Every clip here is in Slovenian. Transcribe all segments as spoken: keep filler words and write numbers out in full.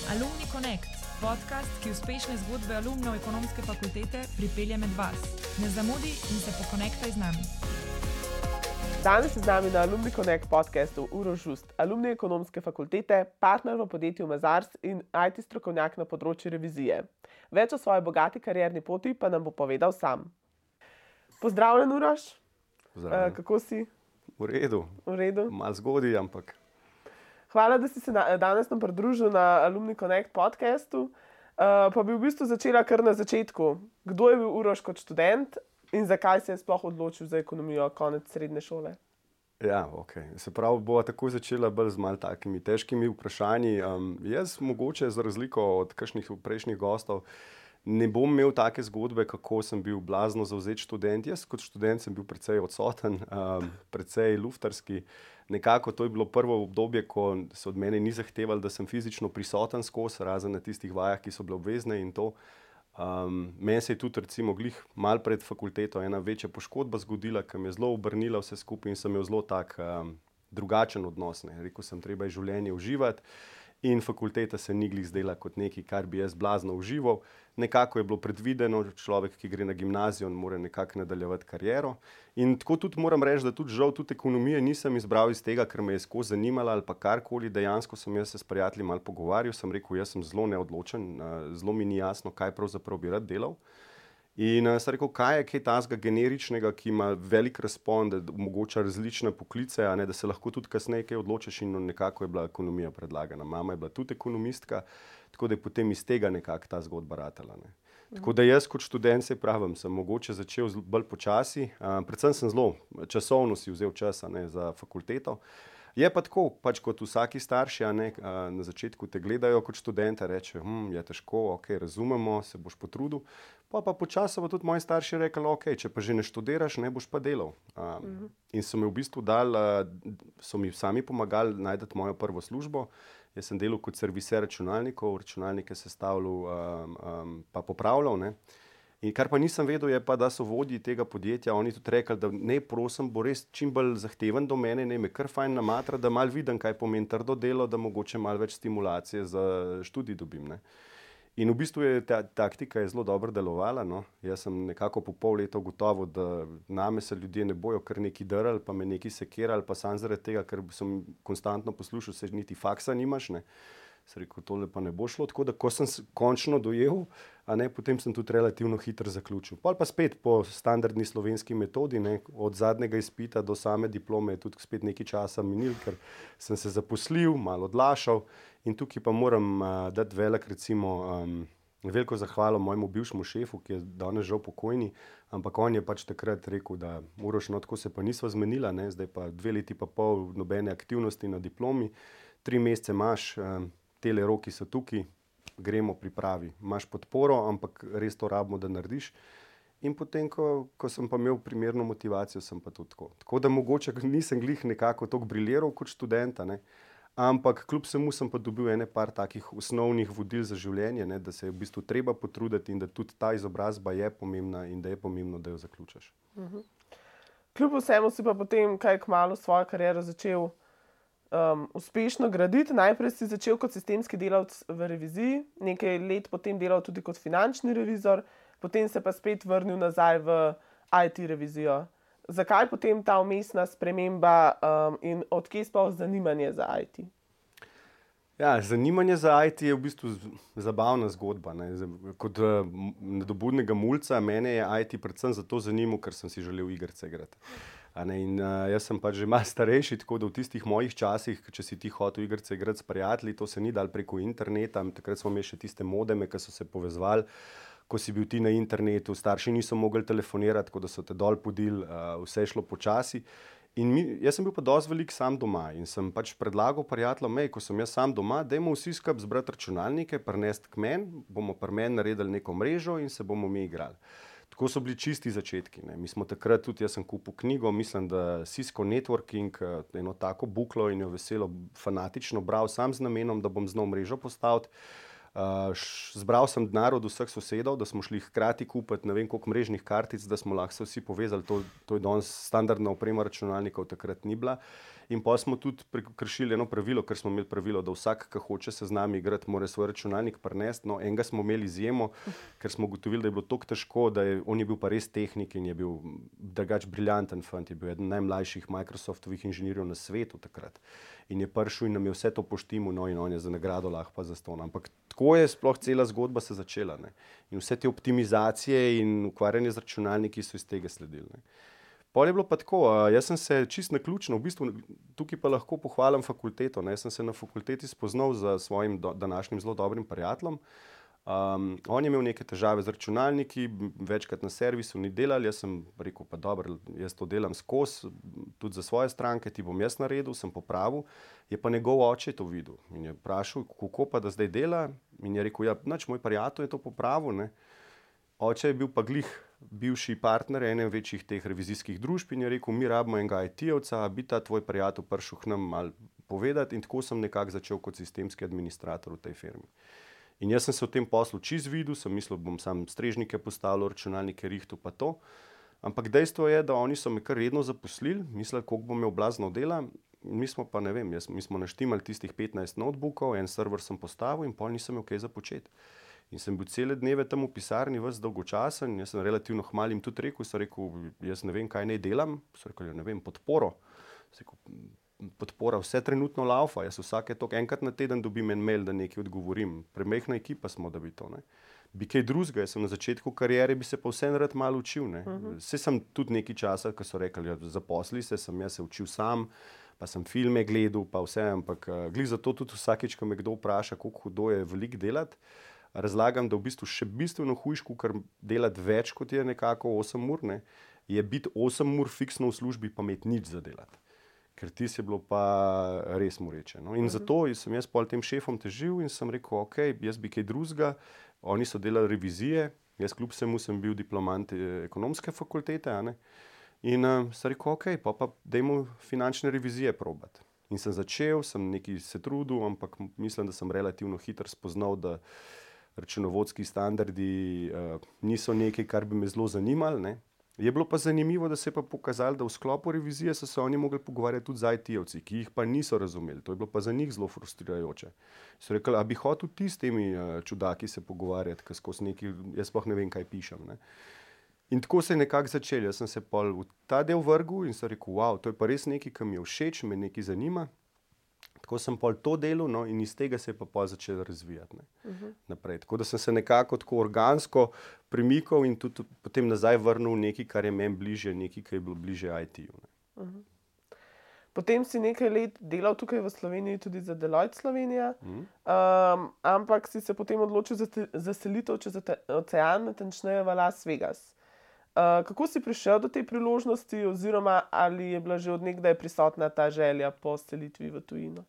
Alumni Connect, podcast, ki uspešne zgodbe alumnov ekonomske fakultete pripelje med vas. Ne zamudi in se pokonektaj z nami. Danes je z nami na Alumni Connect podcastu Uroš Žust, alumni ekonomske fakultete, partner v podjetju Mazars in I T strokovnjak na področju revizije. Več o svoji bogati karierni poti pa nam bo povedal sam. Pozdravljen, Uroš. Pozdravljen. Uh, kako si? V redu. V redu. Malo zgodaj, ampak... Hvala, da si se na, danes nam pridružil na Alumni Connect podcastu. Uh, pa bi v bistvu začela kar na začetku. Kdo je bil Uroš kot študent in zakaj se je sploh odločil za ekonomijo konec srednje šole? Ja, ok. Se pravi, bova takoj začela bolj z malo takimi težkimi vprašanji. Um, jaz mogoče za razliko od kakšnih prejšnjih gostov ne bom imel take zgodbe, kako sem bil blazno zavzet študent. Jaz kot študent sem bil precej odsoten, um, precej luftarski. Nekako to je bilo prvo obdobje, ko se od mene ni zahtevali, da sem fizično prisoten skozi, razen na tistih vajah, ki so bile obvezne in to. Um, meni se je tudi recimo glih malo pred fakulteto ena večja poškodba zgodila, ki me je zelo obrnila vse skupaj in sem imel zelo tak um, drugačen odnos. Ne. Rekel sem, treba je življenje uživati. In fakulteta se ni glih zdela kot nekaj, kar bi jaz blazno užival. Nekako je bilo predvideno, človek, ki gre na gimnazijo, mora nekako nadaljevati kariero. In tako tudi moram reči, da tudi žal tudi ekonomije nisem izbral iz tega, ker me je skozi zanimala ali pa karkoli. Dejansko sem jaz se s prijatelji malo pogovarjal, sem rekel, jaz sem zelo neodločen, zelo mi ni jasno, kaj pravzaprav bi rad delal. In uh, sem rekel, kaj je kaj tazga generičnega, ki ima velik razpon, da omogoča različne poklice, a ne, da se lahko tudi kasneje kaj odločiš in nekako je bila ekonomija predlagana. Mama je bila tudi ekonomistka, tako da je potem iz tega nekako ta zgodba ratala. Ne. Tako da jaz kot študent, se pravim, sem mogoče začel bolj počasi, uh, predvsem sem zelo časovno si vzel čas, a ne, za fakulteto. Je pa tako, pač kot vsaki starši, a ne, a, na začetku te gledajo kot študenta, reče, hm, je težko, ok, razumemo, se boš potrudil. Pa pa počasoma tudi moji starši rekli, ok, če pa že ne študiraš, ne boš pa delal. A, uh-huh. In so mi v bistvu dali, a, so mi sami pomagali najti mojo prvo službo. Jaz sem delal kot serviser računalnikov, računalnike sestavljal a, a, pa popravljal, ne. In kar pa nisem vedel, je pa, da so vodji tega podjetja, oni tudi rekli, da ne, prosim, bo res čim bolj zahteven do mene, ne, me kar fajn namatra, da malo vidim, kaj pomeni trdo delo, da mogoče malo več stimulacije za študij dobim, ne. In v bistvu je ta taktika je zelo dobro delovala, no. Jaz sem nekako po pol leta ugotovil, da name se ljudje ne bojo kar neki drali, pa me neki sekirali, pa sam zaradi tega, ker sem konstantno poslušal, se niti faksa nimaš, ne. Sem rekel, tole pa ne bo šlo, tako da ko sem končno dojel, a ne, potem sem tudi relativno hitro zaključil. Pol pa spet po standardni slovenski metodi, ne, od zadnjega izpita do same diplome je tudi spet nekaj časa minil, ker sem se zaposlil, malo odlašal in tukaj pa moram uh, dati velik, recimo, um, veliko zahvalo mojemu bivšemu šefu, ki je danes žal pokojni, ampak on je pač takrat rekel, da Uroš, no, tako se pa nisva zmenila, ne, zdaj pa dve leti pa pol nobene aktivnosti na diplomi, tri mesece imaš, um, tele roki so tukaj, gremo pripravi. Imaš podporo, ampak res to rabimo, da narediš. In potem, ko, ko sem pa imel primerno motivacijo, sem pa tudi tako. Tako da mogoče nisem glih nekako toliko briljeral kot študenta, ne? Ampak kljub vsemu sem pa dobil ene par takih osnovnih vodil za življenje, ne? Da se je v bistvu treba potruditi in da tudi ta izobrazba je pomembna in da je pomembno, da jo zaključiš. Uh-huh. Kljub vsemu si pa potem kaj kmalu svojo kariero začel Um, uspešno graditi. Najprej si začel kot sistemski delavec v reviziji, nekaj let potem delal tudi kot finančni revizor, potem se pa spet vrnil nazaj v I T revizijo. Zakaj potem ta vmesna sprememba um, in od kje sploh zanimanje za I T? Ja, zanimanje za I T je v bistvu zabavna zgodba. Ne. Kot uh, nadobudnega mulca mene je I T predvsem zato zanimal, ker sem si želel igrice igrati. A ne, in uh, jaz sem pač že malo starejši, tako da v tistih mojih časih, če si ti hotel igrice igrati s prijatelji, to se ni dal preko interneta, takrat smo imeli še tiste modeme, ki so se povezovali, ko si bil ti na internetu, starši niso mogli telefonirati, tako da so te dol podili, uh, vse je šlo počasi. In mi, jaz sem bil pa dosti velik sam doma in sem pač predlagal prijateljem, ko sem jaz sam doma, dajmo vsi skupaj zbrati računalnike, prinesti k meni, bomo pri meni naredili neko mrežo in se bomo mi igrali. Tako so bili čisti začetki. Ne. Mi smo takrat tudi, jaz sem kupil knjigo, mislim, da Cisco Networking, eno tako buklo in jo veselo fanatično bral, sam z namenom, da bom znal mrežo postaviti. Uh, zbral sem denar od vseh sosedov, da smo šli hkrati kupiti ne vem koliko mrežnih kartic, da smo lahko se vsi povezali. To, to je danes standardna oprema računalnikov, takrat ni bila. In pa smo tudi prekršili eno pravilo, ker smo imeli pravilo, da vsak, ki hoče se z nami igrati, mora svoj računalnik prinesti. No, enega smo imeli izjemo, ker smo ugotovili, da je bilo tako težko, da je on je bil pa res tehnik in je bil drugač briljanten fant, je bil eden najmlajših Microsoftovih inženirjev na svetu takrat. In je prišel in nam je vse to poštimal, no in on je za nagrado lahko pa zastonj. Ampak tako je sploh cela zgodba se začela. Ne. In vse te optimizacije in ukvarjanje z računalniki so iz tega sledili. Ne. Pol je bilo pa tako, jaz sem se čist naključno, v bistvu tukaj pa lahko pohvalim fakulteto, ne, jaz sem se na fakulteti spoznal z svojim do, današnjim zelo dobrim prijateljem. Um, on je imel neke težave z računalniki, večkrat na servisu ni delal, jaz sem rekel, pa dobro, jaz to delam skozi, tudi za svoje stranke, ti bom jaz naredil, sem popravil, je pa njegov oče to videl in je vprašal, kako pa da zdaj dela, in je rekel, ja, nač, moj prijatelj je to popravil, ne. Oče je bil pa glih bivši partner ene večjih teh revizijskih družb in je rekel, mi rabimo enega I T-evca, bi ta tvoj prijatelj prišel k nam malo povedati, in tako sem nekako začel kot sistemski administrator v tej firmi. In jaz sem se v tem poslu čist videl, sem mislil, bom sam strežnike postavljal, računalnike rihtal pa to, ampak dejstvo je, da oni so me kar redno zaposlili, mislili, koliko bom imel blazno dela, mi smo pa ne vem, jaz, mi smo naštimali tistih petnajst notebookov, en server sem postavil in pol nisem imel kaj za početi. In sem bil cele dneve tam v pisarni, ves dolgočasen, jaz sem relativno hmal jim tudi rekel, sem rekel, jaz ne vem, kaj naj delam, sem rekel, ne vem, podporo. Sem rekel, podpora vse trenutno laufa, jaz vsake toliko enkrat na teden dobim en mail, da nekaj odgovorim. Premehna ekipa smo, da bi to, ne. Bi kaj drugega, jaz sem na začetku kariere, bi se pa vseeno rad malo učil, ne. Uh-huh. Saj sem tudi nekaj časa, ko so rekli, ja, zaposli se, sem jaz se učil sam, pa sem filme gledal, pa vse, ampak uh, glih zato tudi vsakič, ko me kdo vpraša, koliko hudo je veliko delati, razlagam, da v bistvu še bistveno hujš, ker delati več, kot je nekako osem ur, ne, je biti osem ur fiksno v službi, pa imeti nič za delati. Ker ti se je bilo pa res moreče. No. In uh-huh. zato sem jaz pol tem šefom težil in sem rekel, ok, jaz bi kaj drugega, oni so delali revizije, jaz kljub vsemu sem bil diplomant ekonomske fakultete, a ne, in uh, sem rekel, ok, pa pa dajmo finančne revizije probati. In sem začel, sem nekaj se trudil, ampak mislim, da sem relativno hitro spoznal, da računovodski standardi uh, niso nekaj, kar bi me zelo zanimali, ne. Je bilo pa zanimivo, da se je pa pokazalo, da v sklopu revizije so se oni mogli pogovarjati tudi z I T-evci, ki jih pa niso razumeli. To je bilo pa za njih zelo frustrirajoče. So rekli, a bi hotel ti s temi uh, čudaki se pogovarjati, ker skozi nekaj, jaz sploh ne vem, kaj pišem, ne. In tako se je nekako začel. Jaz sem se pol v ta del vrgel in sem rekel, wow, to je pa res nekaj, kar mi je všeč, me nekaj zanima. Tako sem pol to delal, no, in iz tega se je pa pol začel razvijati, ne, uh-huh. naprej. Tako da sem se nekako tako organsko premikal in tudi potem nazaj vrnil nekaj, kar je meni bližje, nekaj, kar je bilo bližje I T-ju. Uh-huh. Potem si nekaj let delal tukaj v Sloveniji tudi za Deloitte Slovenija, uh-huh. um, ampak si se potem odločil za, te, za selitev čez ocean, natančneje v Las Vegas. Uh, kako si prišel do te priložnosti oziroma ali je bila že od nekdaj prisotna ta želja po selitvi v tujino?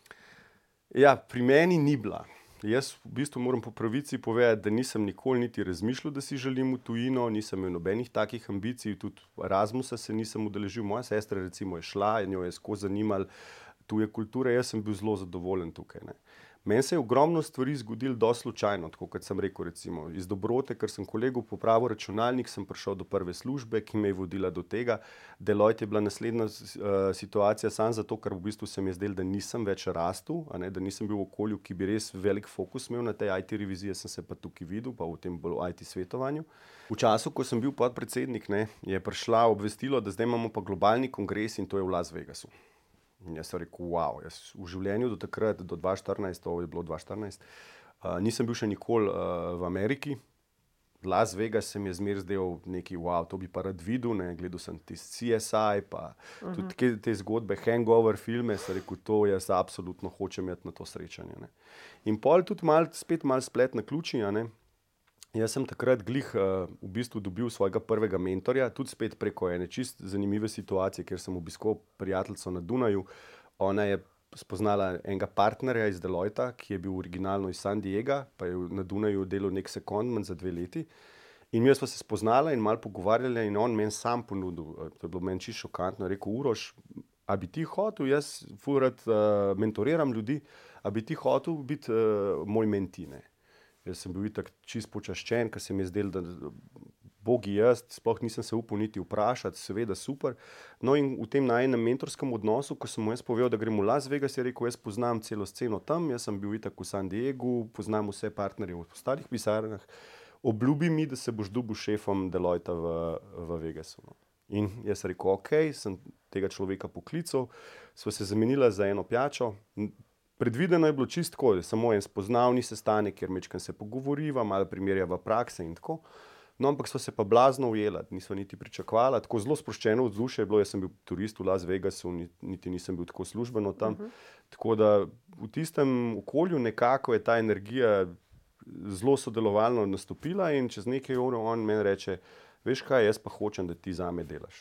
Ja, pri meni ni bila. Jaz v bistvu moram po pravici povedati, da nisem nikoli niti razmišljal, da si želim v tujino, nisem imel nobenih takih ambicij, tudi Erasmusa se nisem udeležil. Moja sestra recimo je šla in jo je skozi zanimalo tuje kulture, jaz sem bil zelo zadovoljen tukaj, ne. Meni se je ogromno stvari zgodilo dosti slučajno, tako kot sem rekel, recimo iz dobrote, ker sem kolegu popravil računalnik, sem prišel do prve službe, ki me je vodila do tega. Deloitte je bila naslednja uh, situacija samo zato, ker v bistvu se mi je zdelo, da nisem več rastel, a ne, da nisem bil v okolju, ki bi res velik fokus imel na tej I T reviziji, sem se pa tukaj videl, pa v tem bolj I T svetovanju. V času, ko sem bil podpredsednik, ne, je prišla obvestilo, da zdaj imamo pa globalni kongres in to je v Las Vegasu. In jaz sem rekel, wow, jaz v življenju do takrat, do dva tisoč štirinajst, to je bilo dva tisoč štirinajst, uh, nisem bil še nikoli uh, v Ameriki. Las Vegas se mi je zmer zdel nekaj, wow, to bi pa rad videl, ne, gledal sem tisti C S I, pa uh-huh. tudi te, te zgodbe, hangover filme, sem rekel, to jaz absolutno hočem imeti na to srečanje, ne. In pol tudi mal, spet mal splet na ključi, ne. Jaz sem takrat glih uh, v bistvu dobil svojega prvega mentorja, tudi spet preko ene čist zanimive situacije, kjer sem obiskal prijateljico na Dunaju. Ona je spoznala enega partnerja iz Deloitta, ki je bil originalno iz San Diega, pa je na Dunaju delal nek secondment za dve leti. In mi smo se spoznala in malo pogovarjali in on meni sam ponudil, to je bilo meni čisto šokantno, rekel, Uroš, a bi ti hotel, jaz ful rad uh, mentoriram ljudi, a bi ti hotel biti uh, moj menti, ne. Jaz sem bil itak čist počaščen, ker se mi je zdel, da bogi jaz, sploh nisem se upal niti vprašati, seveda super. No in v tem najinem mentorskem odnosu, ko sem mu jaz povedal, da grem v Las Vegas, je rekel, jaz poznam celo sceno tam, jaz sem bil itak v San Diegu, poznam vse partnerje v ostalih pisarnah, obljubi mi, da se boš dobil šefom Deloitta v, v Vegasu. No. In jaz rekel, ok, sem tega človeka poklical, sva se zamenila za eno pijačo. Predvideno je bilo čistko, samo en spoznavni sestanek, kjer mečkam se pogovoriva, malo primerjava prakse in tako. No, ampak sva se pa blazno ujela, nisva niti pričakvala, tako zelo sproščeno vzdušje je bilo, jaz sem bil turist v Las Vegasu, niti nisem bil tako službeno tam. Uh-huh. Tako da v tistem okolju nekako je ta energija zelo sodelovalno nastopila in čez nekaj ur on meni reče, veš kaj, jaz pa hočem, da ti zame delaš.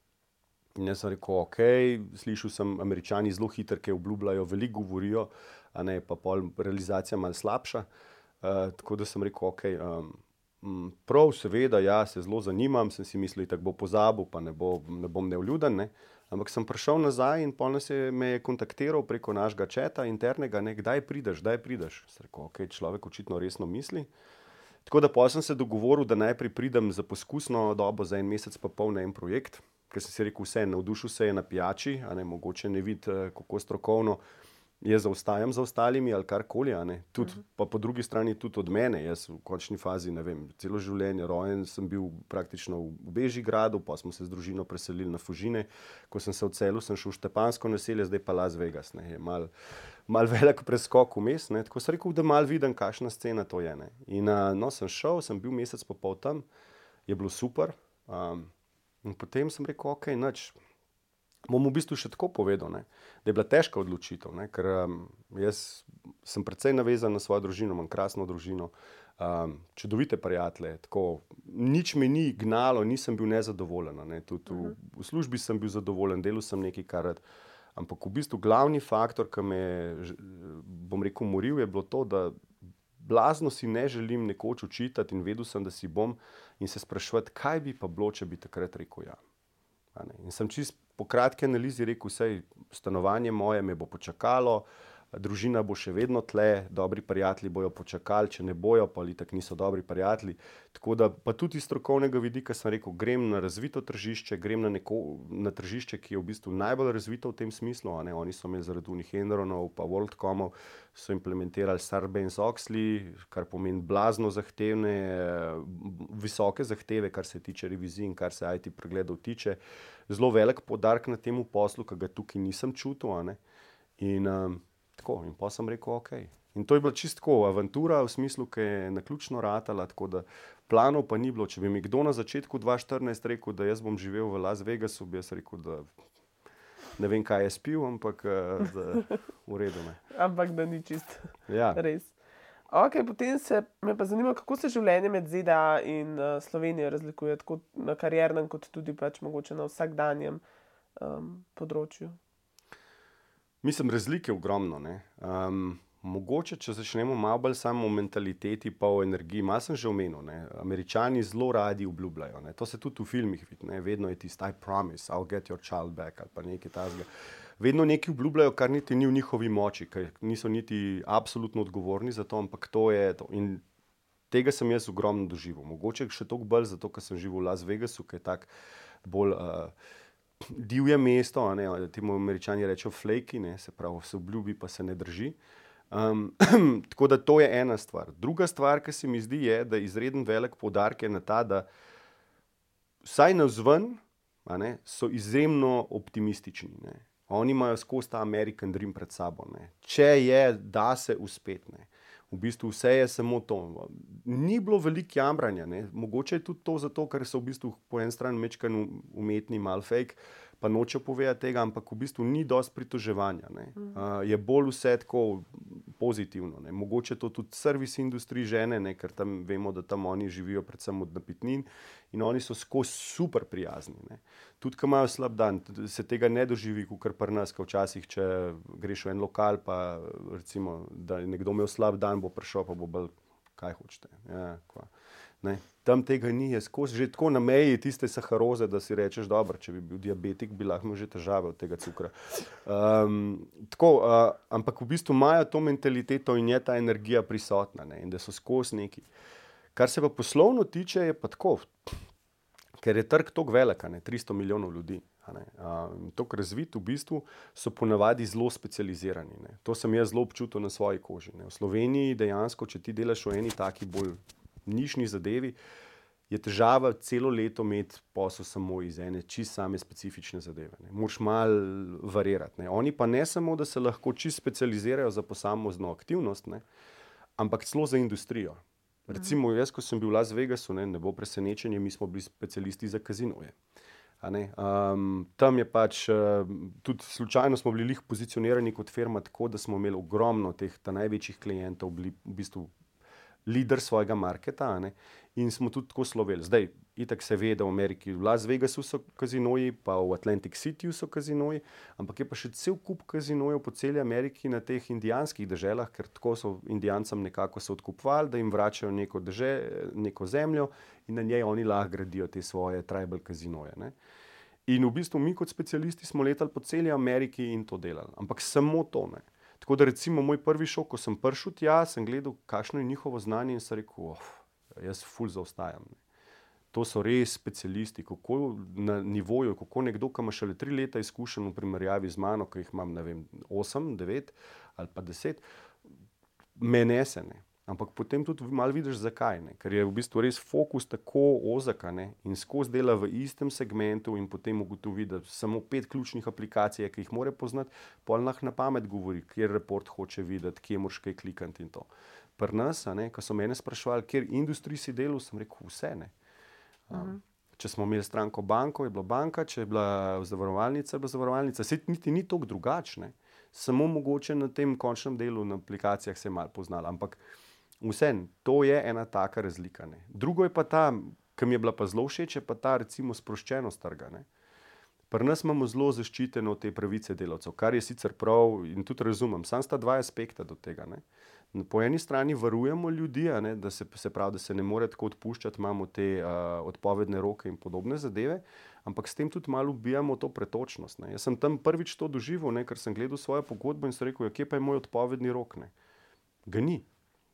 In jaz sem rekel, ok, slišal sem, Američani zelo hitro, kaj obljubljajo, veliko govorijo, a ne, pa pol realizacija malo slabša. Uh, tako da sem rekel, ok, um, prav, seveda, ja, se zelo zanimam, sem si mislil, tako bo pozabil, pa ne, bo, ne bom nevljuden, ne. Ampak sem prišel nazaj in pol nas je me je kontaktiral preko našega četa internega, ne, kdaj prideš, kdaj prideš. Sem rekel, ok, človek očitno resno misli. Tako da pol sem se dogovoril, da najprej pridem za poskusno dobo za en mesec pa pol na en projekt, ker sem si rekel, vse, navdušil se je na pijači, a ne, mogoče ne vidi, kako strokovno jaz zaostajam za ostalimi ali karkoli, a ne. Tud, uh-huh. Pa po drugi strani tudi od mene, jaz v končni fazi, ne vem, celo življenje rojen sem bil praktično v Bežigradu, pa smo se z družino preselili na Fužine, ko sem se odselil, sem šel v Štepansko naselje, zdaj pa Las Vegas, ne, je mal, mal velik preskok vmes, ne, tako sem rekel, da mal vidim, kakšna scena to je, ne. In no, sem šel, sem bil mesec pa pol tam, je bilo super, um, in potem sem rekel, ok, nič, bom v bistvu še tako povedal, ne, da je bila težka odločitev, ne, ker um, jaz sem precej navezan na svojo družino, imam krasno družino, um, čudovite prijatelje, tako, nič me ni gnalo, nisem bil nezadovoljen, ne, tudi v, v službi sem bil zadovoljen, delal sem nekaj, kar rad, ampak v bistvu glavni faktor, ki me je, bom rekel, moril, je bilo to, da blazno si ne želim nekoč učitati in vedel sem, da si bom in se spraševati, kaj bi pa bilo, če bi takrat rekel ja. In sem čist po kratki analizi rekel, sej stanovanje moje me bo počakalo, družina bo še vedno tle, dobri prijatelji bojo počakali, če ne bojo, pa itak niso dobri prijatelji. Tako da pa tudi iz strokovnega vidika sem rekel, grem na razvito tržišče, grem na, neko, na tržišče, ki je v bistvu najbolj razvito v tem smislu, a ne, oni so imeli zaradi unih Enronov pa WorldComov, so implementirali Sarbanes-Oxley, kar pomeni blazno zahtevne, visoke zahteve, kar se tiče revizij in kar se I T pregledov tiče. Zelo velik poudarek na temu poslu, ki ga tukaj nisem čutil, a ne. In um, tako, in pa sem rekel, ok. In to je bila čisto tako avantura v smislu, ki je naključno ratala, tako da planov pa ni bilo. Če bi mi kdo na začetku dva tisoč štirinajst rekel, da jaz bom živel v Las Vegasu, bi jaz rekel, da ne vem, kaj je spil, ampak da v redu ne. Ampak da ni čist ja. Res. Ok, potem se me pa zanima, kako se življenje med Z D A in uh, Slovenijo razlikuje, tako na kariernem, kot tudi pač mogoče na vsakdanjem um, področju. Mislim, razlike ogromno, ne. Um, mogoče, če začnemo malo bolj samo o mentaliteti pa o energiji, malo sem že omenil, ne. Američani zelo radi obljubljajo, ne. To se tudi v filmih vidi, ne. Vedno je tisto I promise, I'll get your child back ali pa nekaj takega. Vedno nekaj obljubljajo, kar niti ni v njihovi moči, ker niso niti absolutno odgovorni za to, ampak to je to. In tega sem jaz ogromno doživel. Mogoče še toliko bolj zato, ker sem živel v Las Vegasu, ki je tak bolj uh, divje mesto, a ne, temu Američani rečejo flaky, ne, se pravi, se obljubi, pa se ne drži. Um, tako da to je ena stvar. Druga stvar, ki se mi zdi, je, da izreden velik poudarek je na ta, da vsaj navzven, a ne, so izjemno optimistični, ne. Oni imajo skozi ta American Dream pred sabo, ne. Če je, da se uspet, ne. V bistvu vse je samo to. Ni bilo veliko jamranja, ne. Mogoče je tudi to zato, ker so v bistvu po eni strani mečkan umetni, malo fake, pa noče povedati tega, ampak v bistvu ni dosti pritoževanja, ne. Uh, je bolj vse tako pozitivno, ne. Mogoče to tudi servis industriji žene, ne, ker tam vemo, da tam oni živijo predvsem od napitnin in oni so skozi super prijazni, ne. Tudi, ko imajo slab dan, se tega ne doživi, kakor pri nas, ko včasih, če greš v en lokal, pa recimo, da je nekdo imel slab dan, bo prišel, pa bo bolj, kaj hočete. Ja, kva. Ne, tam tega ni, je skozi, že tako na meji tiste saharoze, da si rečeš, dobro, če bi bil diabetik, bi lahko imel že težave od tega cukra. Um, tako, uh, ampak v bistvu imajo to mentaliteto in je ta energija prisotna, ne, in da so skozi neki. Kar se pa poslovno tiče, je pa tako, ker je trg toliko velik, ne, tristo milijonov ljudi, toliko razvit, v bistvu so ponavadi zelo specializirani. Ne. To sem jaz zelo občutil na svoji koži. Ne. V Sloveniji dejansko, če ti delaš v eni taki bolj nišni zadevi, je težava celo leto imeti posel samo iz ene čisto same specifične zadeve. Ne. Moraš malo varirati. Ne. Oni pa ne samo, da se lahko čisto specializirajo za posamezno aktivnost, ne, ampak celo za industrijo. Recimo, jaz, ko sem bil v Las Vegasu, ne, ne bo presenečenje, mi smo bili specialisti za kazinoje. Um, tam je pač, uh, tudi slučajno smo bili lih pozicionirani kot firma tako, da smo imeli ogromno teh največjih klientov, bili v bistvu lider svojega marketa, ne, in smo tudi tako sloveli. Zdaj, itak se ve, da v Ameriki v Las Vegasu so kazinoji, pa v Atlantic Cityju so kazinoji, ampak je pa še cel kup kazinojev po celi Ameriki na teh indijanskih deželah, ker tako so Indijancem nekako se odkupovali, da jim vračajo neko, deže, neko zemljo in na njej oni lahko gradijo te svoje tribal kazinoje. Ne. In v bistvu mi kot specialisti smo letali po celi Ameriki in to delali, ampak samo to ne. Tako da recimo moj prvi šok, ko sem prišel tja, sem gledal, kakšno je njihovo znanje in sem rekel, oh, jaz ful zaostajam. Ne. To so res specialisti, kako na nivoju, kako nekdo, ki ima šele tri leta izkušenj v primerjavi z mano, ki jih imam, ne vem, osem, devet ali pa deset, me nese, ne. Ampak potem tudi malo vidiš, zakaj. Ne? Ker je v bistvu res fokus tako ozek in skozi dela v istem segmentu in potem ugotovi, da samo pet ključnih aplikacij, ki jih mora poznati, pol nah na pamet govori, kjer report hoče videti, kje moraš kaj klikati in to. Pri nas, ko so mene spraševali, kjer industriji si delal, sem rekel vse. Ne? Um, če smo imeli stranko banko, je bila banka, če je bila zavarovalnica, je bila zavarovalnica. Sej niti ni toliko drugačne. Samo mogoče na tem končnem delu na aplikacijah se je malo poznala, ampak vseeno, to je ena taka razlika. Ne. Drugo je pa ta, ki mi je bila pa zelo všeč, je pa ta recimo sproščenost trga. Ne. Pri nas imamo zelo zaščiteno te pravice delavcev, kar je sicer prav in tudi razumem. Sam sta dva aspekta do tega. Ne. Po eni strani varujemo ljudi, ne, da se, se pravi, da se ne more tako odpuščati, imamo te uh, odpovedne roke in podobne zadeve, ampak s tem tudi malo ubijamo to pretočnost. Ne. Jaz sem tam prvič to doživel, ne, ker sem gledal svojo pogodbo in sem rekel, ja, kje pa je moj odpovedni rok? Ne. Ga ni.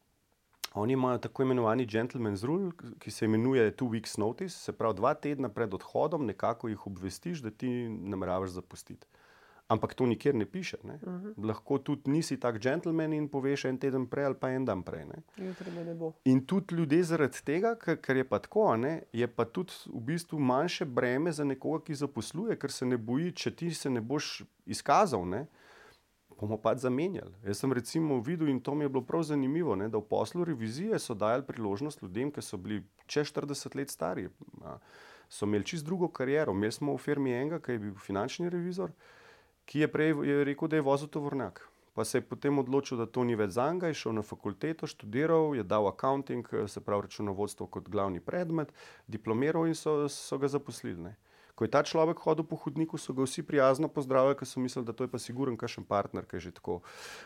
Oni imajo tako imenovani gentleman's rule, ki se imenuje two weeks notice, se pravi dva tedna pred odhodom nekako jih obvestiš, da ti nameravaš zapustiti. Ampak to nikjer ne piše. Ne? Uh-huh. Lahko tudi nisi tak gentleman in poveš en teden prej ali pa en dan prej. Ne? Ne bo. In tudi ljudje zaradi tega, ker je pa tako, ne, je pa tudi v bistvu manjše breme za nekoga, ki zaposluje, ker se ne boji, če ti se ne boš izkazal, ne, bomo pač zamenjali. Jaz sem recimo videl in to mi je bilo prav zanimivo, ne, da v poslu revizije so dajali priložnost ljudem, ki so bili čez štirideset let stari. A, so imeli čisto drugo kariero. Imeli smo v firmi enega, ki je bil finančni revizor, ki je prej je rekel, da je vozil tovornjak. Pa se je potem odločil, da to ni več zanj, je šel na fakulteto, študiral, je dal accounting, se pravi računovodstvo kot glavni predmet, diplomiral in so, so ga zaposlili. Ne. Ko je ta človek hodil po hodniku, so ga vsi prijazno pozdravili, ker so mislili, da to je pa siguren kakšen partner, ki je že tako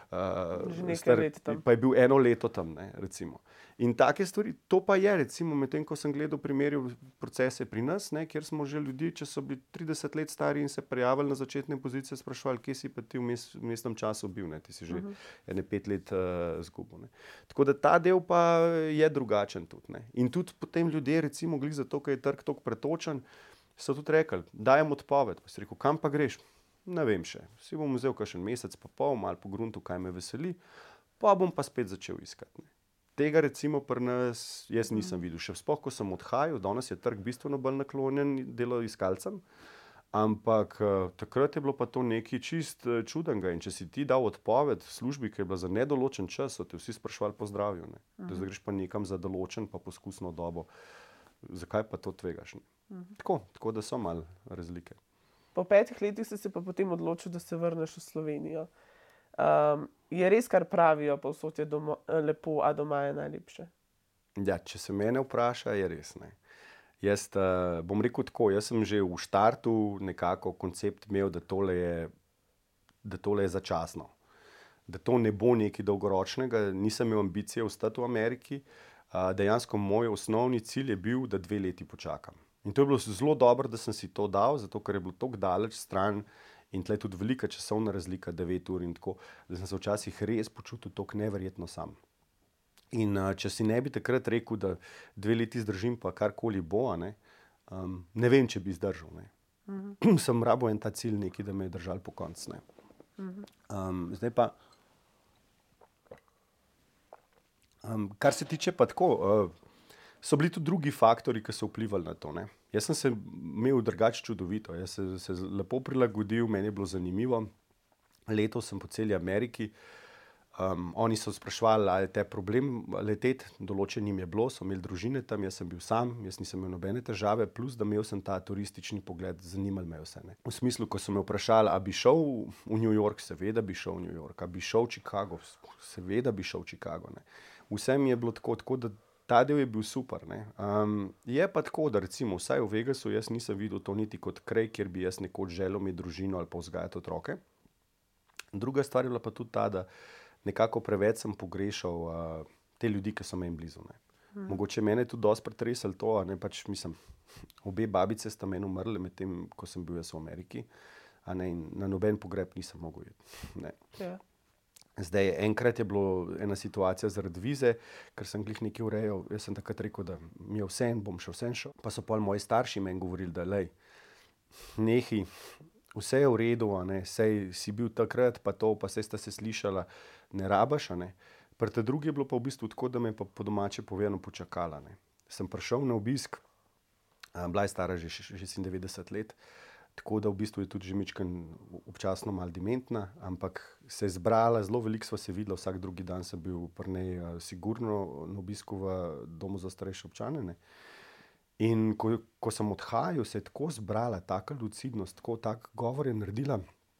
uh, star, pa je bil eno leto tam, ne, recimo. In take stvari, to pa je, recimo, medtem ko sem gledal primerjal procese pri nas, ne, kjer smo že ljudi, če so bili trideset let stari in se prijavili na začetne pozicije, spraševali, kje si pa ti v mes, mestnem času bil, ne, ti si že uh-huh. ene pet let uh, zgubil. Ne. Tako da ta del pa je drugačen tudi. Ne. In tudi potem ljudje, recimo, glih zato, ker je trg toliko pretočen, so tudi rekli, dajem odpoved. Pa si rekel, kam pa greš? Ne vem še. Si bom vzel kakšen mesec pa pol, malo po gruntu, kaj me veseli, pa bom pa spet začel iskati. Ne. Tega recimo pri nas jaz nisem mm. videl. Še sploh, ko sem odhajal, danes je trg bistveno bolj naklonjen deloiskalcem, ampak uh, takrat je bilo pa to nekaj čist uh, čudenega. In če si ti dal odpoved v službi, ki je bila za nedoločen čas, so te vsi sprašvali po zdravju. Ne. Mm. Da greš pa nekam za določen pa poskusno dobo. Zakaj pa to tvegaš? Mhm. Tako, tako da so malo razlike. Po petih letih si se pa potem odločil, da se vrneš v Slovenijo. Um, je res, kar pravijo, povsod je doma, lepo, a doma je najlepše? Ja, če se mene vpraša, je res. Ne. Jaz uh, bom rekel tako, jaz sem že v štartu nekako koncept imel, da tole je, da tole je začasno. Da to ne bo nekaj dolgoročnega, nisem imel ambicije ostati v Ameriki. Uh, dejansko moj osnovni cilj je bil, da dve leti počakam. In to je bilo zelo dobro, da sem si to dal, zato ker je bilo tako daleč stran in tle tudi velika časovna razlika, devet ur in tako, da sem se včasih res počutil tako neverjetno sam. In uh, če si ne bi takrat rekel, da dve leti zdržim pa karkoli bo, ne, Um, ne vem, če bi zdržal. Ne. Uh-huh. Sem rabo en ta cilj neki, da me je držal po koncu. Um, zdaj pa, um, kar se tiče pa tako, uh, so bili tudi drugi faktori, ki so vplivali na to. Ne. Jaz sem se imel drugače čudovito, jaz sem se lepo prilagodil, meni je bilo zanimivo. Letos sem po celi Ameriki. Um, oni so sprašvali, ali je te problem leteti, določenim je bilo, so imeli družine tam, jaz sem bil sam, jaz nisem imel nobene težave, plus da imel sem ta turistični pogled, zanimali me vse. Ne. V smislu, ko so me vprašali, a bi šel v New York, seveda bi šel v New York, a bi šel v Chicago, seveda bi šel v Chicago. Ne. Vse mi je bilo tako, tako da ta del je bil super. Ne. Um, je pa tako, da recimo vsaj v Vegasu jaz nisem videl to niti kot kraj, kjer bi jaz nekoč želel imeti družino ali pa vzgajati otroke. Druga stvar je bila pa tudi ta, da nekako preveč sem pogrešal uh, te ljudi, ki so meni blizu. Ne. Hmm. Mogoče mene je tudi dosti pretresalo to, a ne, pač mislim, obe babice sta meni umrle med tem, ko sem bil jaz v Ameriki, a ne, in na noben pogreb nisem mogel iti. Ja. Zdaj, enkrat je bilo ena situacija zaradi vize, ker sem glih nekaj urejal, jaz sem takrat rekel, da mi je vse en, bom še vse en šel. Pa so pol moji starši meni govorili, da lej, nehi, vse je v redu, a ne, sej si bil takrat, pa to, pa sej sta se slišala, ne rabaš, a ne. Pri te drugi je bilo pa v bistvu tako, da me je pa po domače povedano počakala, ne. Sem prišel na obisk, bila je stara že šestindevetdeset let, tako da v bistvu je tudi že mičken občasno malo dementna, ampak se je zbrala, zelo veliko sva se videla, vsak drugi dan sem bil pri njej sigurno na obisku v domu za starejše občane, ne. In ko, ko sem odhajal, se je tako zbrala, taka lucidnost, tako tak govor je naredila,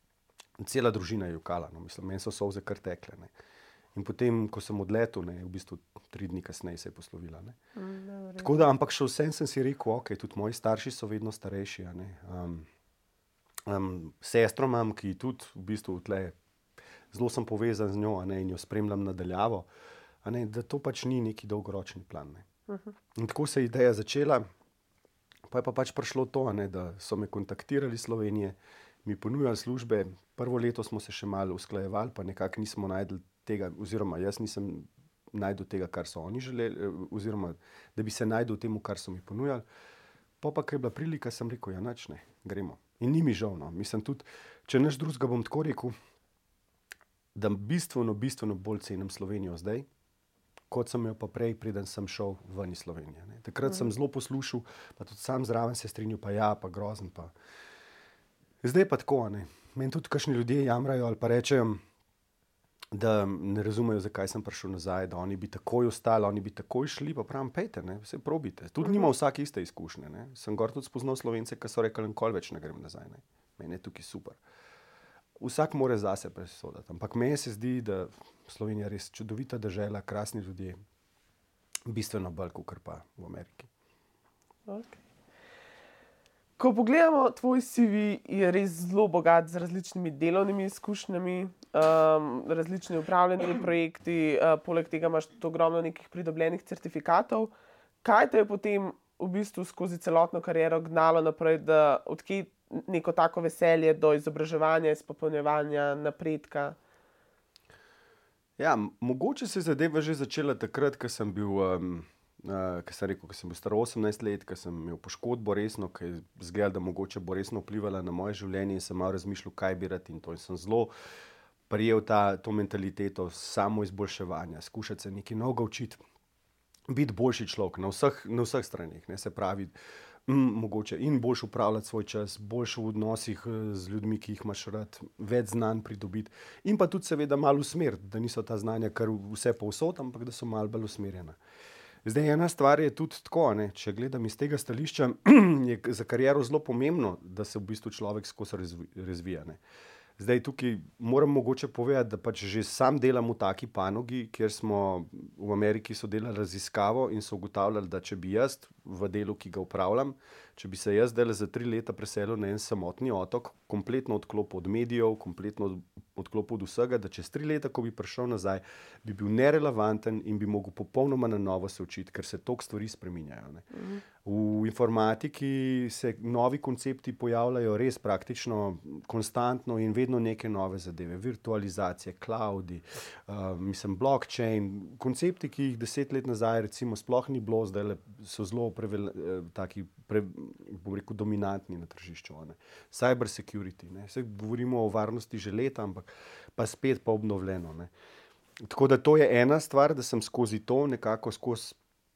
cela družina je jokala, no, mislim, meni so solze kar tekle, ne. In potem, ko sem odletel, ne, v bistvu tri dni kasneje se je poslovila, ne. Mm, tako da, ampak še vsem sem si rekel, ok, tudi moji starši so vedno starejši, a ne. Um, um, sestro imam, ki tudi v bistvu tle, zelo sem povezan z njo, a ne, in jo spremljam nadaljavo, a ne, da to pač ni neki dolgoročni plan, ne. In tako se je ideja začela, pa je pa pač prišlo to, ne, da so me kontaktirali iz Slovenije, mi ponujali službe, prvo leto smo se še malo usklajevali, pa nekako nismo našli tega, oziroma jaz nisem našel tega, kar so oni želeli, oziroma da bi se našel temu, kar so mi ponujali. Po pa, ko je bila prilika, sem rekel, ja, nič ne, gremo. In ni mi žal, no, mislim tudi, če nič drugega bom tako rekel, da bistveno, bistveno bolj cenim Slovenijo zdaj, kot sem jo pa prej, preden sem šel ven iz Slovenije. Ne. Takrat mm. sem zelo poslušal, pa tudi sam zraven se strinjal, pa ja, pa grozen, pa. Zdaj pa tako, ne. Meni tudi kakšni ljudje jamrajo ali pa rečejo, da ne razumejo, zakaj sem prišel nazaj, da oni bi takoj ostali, oni bi takoj šli, pa pravim, pejte, ne, vse probite. Tudi mm. nima vsak iste izkušnje, ne. Sem gor tudi spoznal Slovence, ki so rekli, nikoli več ne grem nazaj, ne. Meni je tukaj super. Vsak mora zase presoditi, ampak meni se zdi, da Slovenija je res čudovita dežela, krasni ljudje, bistveno bolj kot pa v Ameriki. Okay. Ko pogledamo, tvoj C V je res zelo bogat z različnimi delovnimi izkušnjami, um, različnimi upravljenimi projekti, uh, poleg tega imaš tudi ogromno nekih pridobljenih certifikatov. Kaj te je potem v bistvu skozi celotno kariero gnalo naprej, da odkje neko tako veselje do izobraževanja, izpopolnjevanja, napredka? Ja, mogoče se je zadeva že začela takrat, ko sem bil, um, uh, ko sem rekel, ko sem bil star osemnajst let, ko sem imel poškodbo resno, ko je izgledalo, da mogoče bo resno vplivala na moje življenje in sem malo razmišljal, kaj bi rad in to. In sem zelo prijel ta, to mentaliteto samo izboljševanja, skušati se nekaj novega učiti, biti boljši človek na vseh, na vseh stranih, ne, se pravi, Mm, mogoče in boljš upravljati svoj čas, boljš v odnosih z ljudmi, ki jih imaš rad, več znanj pridobiti in pa tudi seveda malo usmeriti, da niso ta znanja kar vse povsod, ampak da so malo bolj usmerjena. Zdaj, ena stvar je tudi tako, ne, če gledam iz tega stališča, je za kariero zelo pomembno, da se v bistvu človek skozi razvija, ne. Zdaj, tukaj moram mogoče povedati, da pač že sam delam v taki panogi, kjer smo v Ameriki so delali raziskavo in so ugotavljali, da če bi jaz v delu, ki ga upravljam, če bi se jaz zdaj za tri leta preselil na en samotni otok, kompletno odklopil od medijev, kompletno odklopil od vsega, da čez tri leta, ko bi prišel nazaj, bi bil nerelevanten in bi mogel popolnoma na novo se učiti, ker se toliko stvari spreminjajo, ne. Mhm. V informatiki se novi koncepti pojavljajo res praktično konstantno in vedno neke nove zadeve, virtualizacije, cloudi, uh, mislim, blockchain, koncepti, ki jih deset let nazaj recimo sploh ni bilo, zdaj so zelo prevel, taki pre, bom rekel, dominantni na tržišču. Ne. Cyber security, ne. Vse govorimo o varnosti že leta, ampak pa spet pa obnovljeno. Ne. Tako da to je ena stvar, da sem skozi to nekako skozi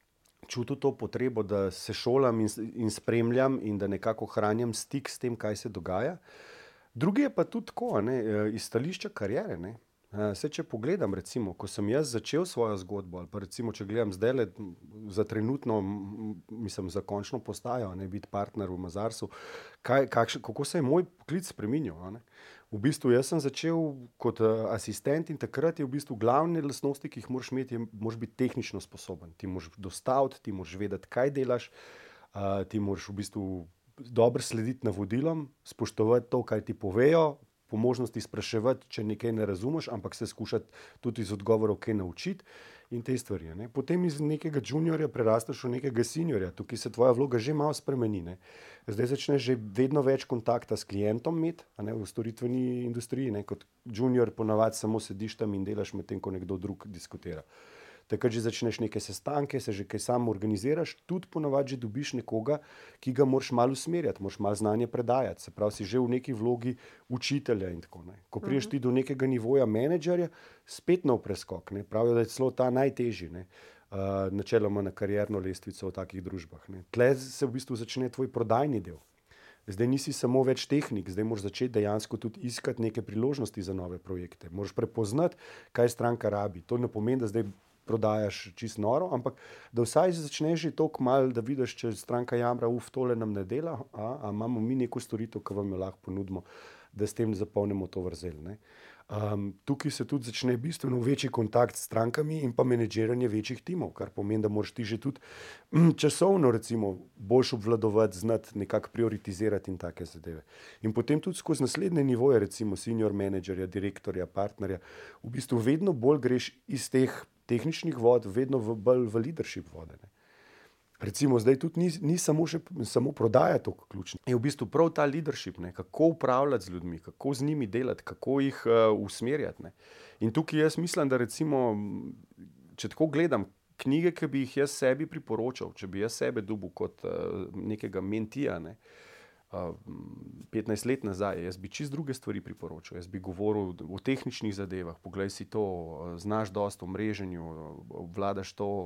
čutil to potrebo, da se šolam in, in spremljam in da nekako hranjam stik s tem, kaj se dogaja. Drugi je pa tudi tako, ne, iz stališča kariere. Ne. Vse, če pogledam, recimo, ko sem jaz začel svojo zgodbo, ali pa recimo, če gledam zdaj za trenutno, mislim, za končno postajo, ne, biti partner v Mazarsu, kaj, kakš, kako se je moj poklic spreminjal. Ne. V bistvu jaz sem začel kot uh, asistent in takrat je v bistvu glavne lastnosti, ki jih moraš imeti, je, moraš biti tehnično sposoben. Ti moraš dostaviti, ti moraš vedeti, kaj delaš, uh, ti moraš v bistvu dobro slediti navodilom, spoštovati to, kaj ti povejo, po možnosti spraševati, če nekaj ne razumeš, ampak se skušati tudi iz odgovorov kaj naučiti in te stvari. Ne. Potem iz nekega juniorja prerasteš v nekega seniorja, tukaj se tvoja vloga že malo spremeni. Ne. Zdaj začneš že vedno več kontakta s klientom imeti, a ne, v storitveni industriji. Ne. Kot junior ponavadi samo sediš tam in delaš, medtem ko nekdo drug diskutira. Takrat že začneš neke sestanke, se že kaj sam organiziraš, tudi ponavadi že dobiš nekoga, ki ga moraš malo usmerjati, moraš malo znanje predajati, se pravi, si že v neki vlogi učitelja in tako. Ne. Ko priješ ti do nekega nivoja menedžerja, spet nov preskok. Ne. Pravijo, da je celo ta najtežji, ne. Uh, načeloma na karierno lestvico v takih družbah. Ne. Tle se v bistvu začne tvoj prodajni del. Zdaj nisi samo več tehnik, zdaj moraš začeti dejansko tudi iskati neke priložnosti za nove projekte. Moraš prepoznati, kaj stranka rabi. To ne pomeni, da zdaj prodajaš čisto noro, ampak da vsaj začneš že toliko malo, da vidiš, če stranka jamra, uf, tole nam ne dela, a, a imamo mi neko storitev, ki vam jo lahko ponudimo, da s tem zapolnimo to vrzel. Ne. Um, tukaj se tudi začne bistveno večji kontakt s strankami in pa menedžiranje večjih timov, kar pomeni, da moraš ti že tudi mm, časovno recimo boljš obvladovati, znati nekako prioritizirati in take zadeve. In potem tudi skozi naslednje nivoje, recimo senior menedžerja, direktorja, partnerja, v bistvu vedno bolj greš iz teh tehničnih vod, vedno v, bolj v leadership vode. Ne. Recimo zdaj tudi ni, ni samo, še, samo prodaja to ključno. Je v bistvu prav ta leadership, ne, kako upravljati z ljudmi, kako z njimi delati, kako jih uh, usmerjati. Ne. In tukaj jaz mislim, da recimo, če tako gledam, knjige, ki bi jih jaz sebi priporočal, če bi jaz sebe dobil kot uh, nekega mentija, ne, uh, petnajst let nazaj, jaz bi čist druge stvari priporočal. Jaz bi govoril o tehničnih zadevah, poglej si to, znaš dosti o mreženju, obvladaš to.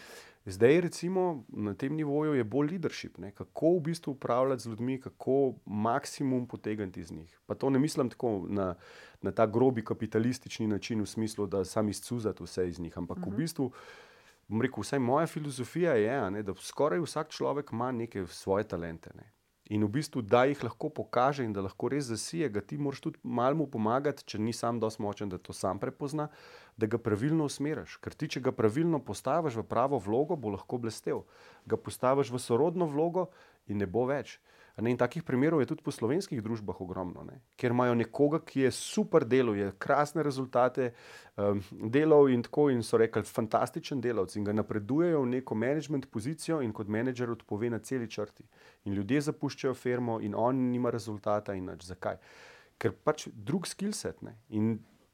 Zdaj recimo na tem nivoju je bolj leadership, ne? Kako v bistvu upravljati z ljudmi, kako maksimum potegniti iz njih. Pa to ne mislim tako na, na ta grobi kapitalistični način v smislu, da sam izcuzati vse iz njih, ampak uh-huh. v bistvu, bom rekel, vsaj moja filozofija je, ne, da skoraj vsak človek ima neke svoje talente. Ne? In v bistvu, da jih lahko pokaže in da lahko res zasije, ga ti moraš tudi malo mu pomagati, če ni sam dosti močen, da to sam prepozna, da ga pravilno usmeriš. Ker ti, če ga pravilno postaviš v pravo vlogo, bo lahko blestel. Ga postaviš v sorodno vlogo in ne bo več. Ne, in takih primerov je tudi po slovenskih družbah ogromno, ne? Ker imajo nekoga, ki je super delal, je krasne rezultate um, delal in tako in so rekli, fantastičen delavc in ga napredujejo v neko management pozicijo in kot menedžer odpove na celi črti. In ljudje zapuščajo firmo in on nima rezultata in nič. Zakaj? Ker pač drug skillset, ne? In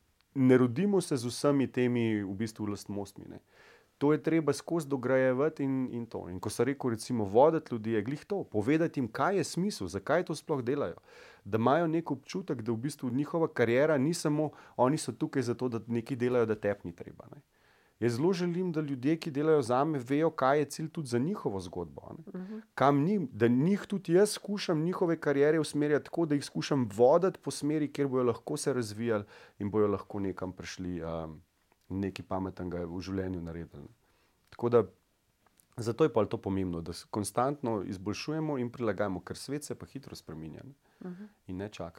ne rodimo se z vsemi temi v bistvu lastnostmi, ne? To je treba skozi dograjevati in, in to. In ko sem rekel, recimo, voditi ljudi, je glih to, povedati jim, kaj je smisel, zakaj to sploh delajo. Da imajo nek občutek, da v bistvu njihova kariera ni samo, oni so tukaj zato, da nekaj delajo, da tep ni treba. Ne. Jaz zelo želim, da ljudje, ki delajo zame, vejo, kaj je cilj tudi za njihovo zgodbo. Ne. Uh-huh. Kam njim, da njih tudi jaz skušam njihove kariere usmerjati tako, da jih skušam voditi po smeri, kjer bojo lahko se razvijali in bojo lahko nekam prišli. Um, nekaj pametnega v življenju naredili. Tako da, zato je pa to pomembno, da se konstantno izboljšujemo in prilagajamo, ker svet se pa hitro spreminja, ne? Uh-huh. In ne čaka.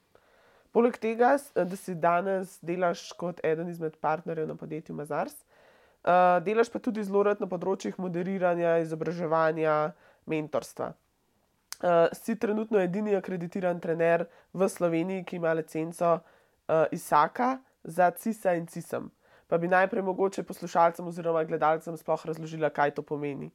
Poleg tega, da si danes delaš kot eden izmed partnerjev na podjetju Mazars, uh, delaš pa tudi zelo rad na področjih moderiranja, izobraževanja, mentorstva. Uh, si trenutno edini akreditiran trener v Sloveniji, ki ima licenco uh, ISAK-a za CISA in CISM. Pa bi najprej mogoče poslušalcem oziroma gledalcem sploh razložila, kaj to pomeni,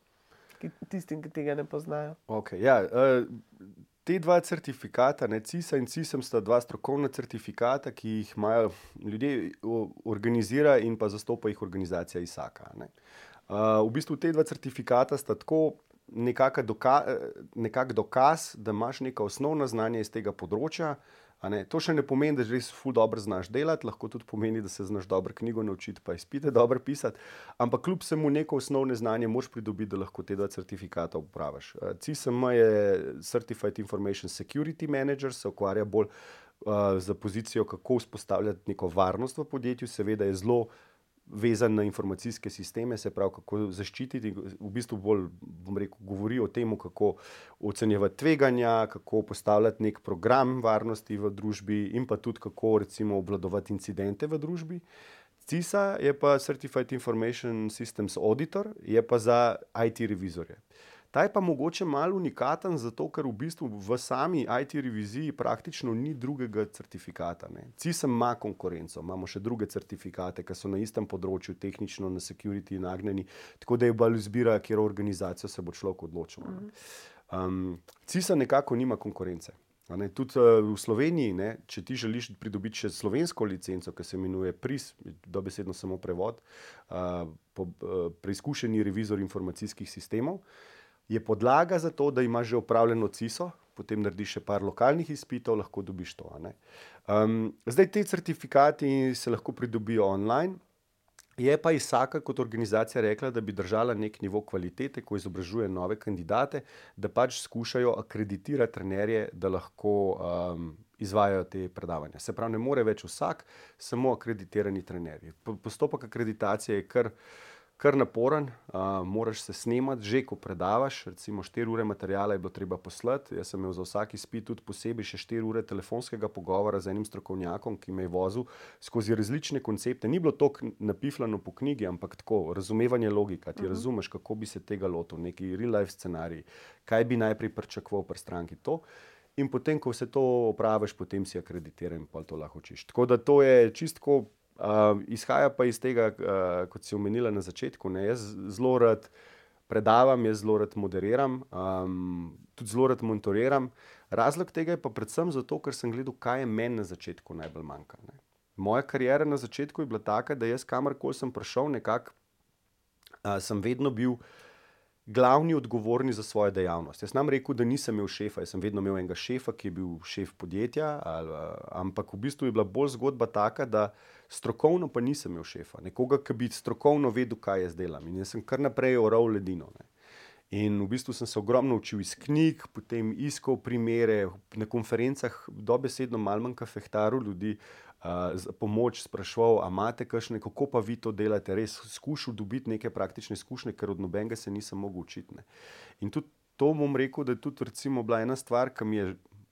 tistim, ki tega ne poznajo. Okay, ja, uh, te dva certifikata, ne, CISA in CISM, sta dva strokovna certifikata, ki jih imajo ljudje, organizira in pa zastopa jih organizacija ISAK-a. Ne. Uh, v bistvu te dva certifikata sta tako nekak doka, nekak dokaz, da imaš neka osnovna znanja iz tega področja. A ne? To še ne pomeni, da res ful dobro znaš delati, lahko tudi pomeni, da se znaš dobro knjigo naučiti, pa izpite dobro pisati, ampak kljub vsemu neko osnovne znanje moraš pridobiti, da lahko te dva certifikata upraviš. C I S M je Certified Information Security Manager, se ukvarja bolj uh, za pozicijo, kako vzpostavljati neko varnost v podjetju, seveda je zelo vezan na informacijske sisteme, se pravi, kako zaščititi, v bistvu bolj, bom rekel, govori o tem, kako ocenjevati tveganja, kako postavljati nek program varnosti v družbi in pa tudi kako recimo obvladovati incidente v družbi. C I S A je pa Certified Information Systems Auditor, je pa za I T revizorje. Ta je pa mogoče malo unikaten, zato ker v bistvu v sami I T reviziji praktično ni drugega certifikata. Ne. C I S M ima konkurenco, imamo še druge certifikate, ki so na istem področju, tehnično, na security nagnjeni, tako da je bolj izbira, katero organizacijo se bo človek odločil. Um, C I S A nekako nima konkurence. Ne. Tudi uh, v Sloveniji, ne, če ti želiš pridobiti še slovensko licenco, ki se imenuje P R I S, dobesedno samo prevod, uh, po, uh, preizkušeni revizor informacijskih sistemov, je podlaga za to, da imaš že opravljeno C I S O, potem narediš še par lokalnih izpitov, lahko dobiš to. A ne? Um, zdaj te certifikati se lahko pridobijo online, je pa I S A K A kot organizacija rekla, da bi držala nek nivo kvalitete, ko izobražuje nove kandidate, da pač skušajo akreditirati trenerje, da lahko um, izvajajo te predavanja. Se pravi, ne more več vsak, samo akreditirani trenerji. Postopek akreditacije je kar kar naporen, uh, moraš se snemati, že ko predavaš, recimo štiri ure materijala je bilo treba poslati, jaz sem imel za vsak izpit tudi posebej še štiri ure telefonskega pogovora z enim strokovnjakom, ki me je vozil skozi različne koncepte. Ni bilo toliko napifljano po knjigi, ampak tako, razumevanje logika, ti uh-huh. razumeš, kako bi se tega lotil, neki real life scenarij, kaj bi najprej pričakoval pri stranki to. In potem, ko vse to opraviš, potem si akreditiran in pa to lahko učiš. Tako da to je čistko. Uh, izhaja pa iz tega, uh, kot si omenila na začetku, ne, jaz zelo rad predavam, jaz zelo rad moderiram, um, tudi zelo rad mentoriram. Razlog tega je pa predvsem zato, ker sem gledal, kaj je meni na začetku najbolj manjka. Ne. Moja kariera na začetku je bila taka, da jaz kamorkoli sem prišel, nekako uh, sem vedno bil glavni odgovorni za svojo dejavnost. Jaz nam rekel, da nisem imel šefa, jaz sem vedno imel enega šefa, ki je bil šef podjetja, ali, ampak v bistvu je bila bolj zgodba taka, da strokovno pa nisem imel šefa, nekoga, ki bi strokovno vedel, kaj jaz delam. In jaz sem kar naprej oral ledino. Ne. In v bistvu sem se ogromno učil iz knjig, potem iskal primere, na konferencah dobesedno malo manj fehtaru ljudi, uh, za pomoč spraševal, a imate kakšne, kako pa vi to delate, res skušal dobiti neke praktične izkušnje, ker od nobenega se nisem mogel učiti. Ne. In tudi to bom rekel, da je tudi recimo bila ena stvar, ki mi je,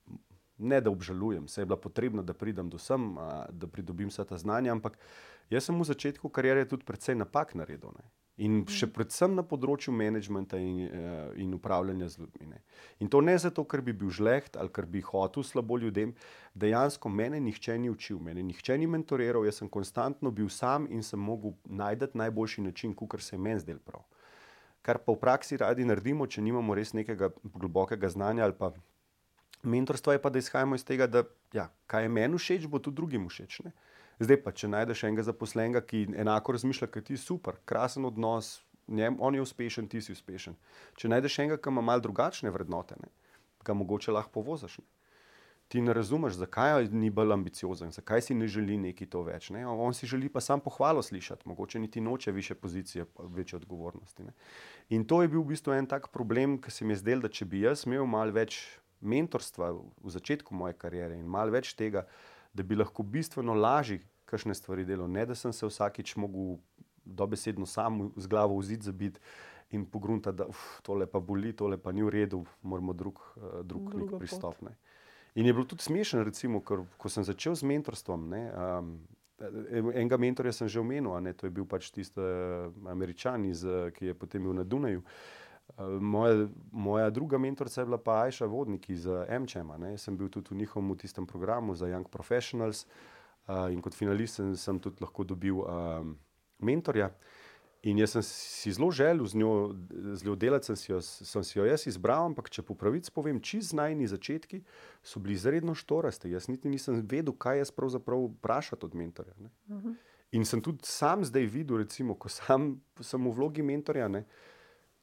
ne da obžalujem, se je bila potrebna, da pridem do sem, uh, da pridobim vsa ta znanja, ampak jaz sem v začetku kariere tudi precej napak naredil. Ne. In še predvsem na področju menedžmenta in, in upravljanja z ljudmi. Ne. In to ne zato, ker bi bil žleht ali ker bi hotel slabo ljudem, dejansko mene nihče ni učil, mene nihče ni mentoriral, jaz sem konstantno bil sam in sem mogel najti najboljši način, kakor se je meni zdel prav. Kar pa v praksi radi naredimo, če nimamo res nekega globokega znanja ali pa mentorstva, je pa, da izhajamo iz tega, da ja, kaj je meni všeč, bo tudi drugim všeč. Ne. Zdaj pa, če najdeš enega zaposlenega, ki enako razmišlja, kot ti, super, krasen odnos, njem, on je uspešen, ti si uspešen. Če najdeš enega, ki ima malo drugačne vrednote, ne, ga mogoče lahko povozaš. Ne. Ti ne razumeš, zakaj ni bolj ambiciozen, zakaj si ne želi neki to več. Ne. On si želi pa sam pohvalo slišati, mogoče niti noče više pozicije, večje odgovornosti. Ne. In to je bil v bistvu en tak problem, ki se mi je zdel, da če bi jaz imel malo več mentorstva v začetku moje kariere in malo več tega, da bi lahko bistveno lažje kakšne stvari delal, ne da sem se vsakič mogel dobesedno sam z glavo v zid zabiti in pogruntati, da uf, tole pa boli, tole pa ni v redu, moramo drug, drug nek pristop. Ne. In je bilo tudi smešno, recimo, ker, ko sem začel z mentorstvom, ne, um, enega mentorja sem že omenil, ne, to je bil pač tisti Američan, iz, ki je potem bil na Dunaju. Moja, moja druga mentorica je bila pa Ajša Vodnik iz Amchama. Ne. Sem bil tudi v njihovem v tistem programu za Young Professionals uh, in kot finalist sem, sem tudi lahko dobil um, mentorja. In jaz sem si zelo želel z njo, z njo delati, sem si, jo, sem si jo jaz izbral, ampak če po pravici povem, čisto najni začetki so bili izredno štorasti. Jaz niti nisem vedel, kaj jaz pravzaprav vprašati od mentorja. Ne. Uh-huh. In sem tudi sam zdaj videl, recimo, ko sam sem v vlogi mentorja, ne,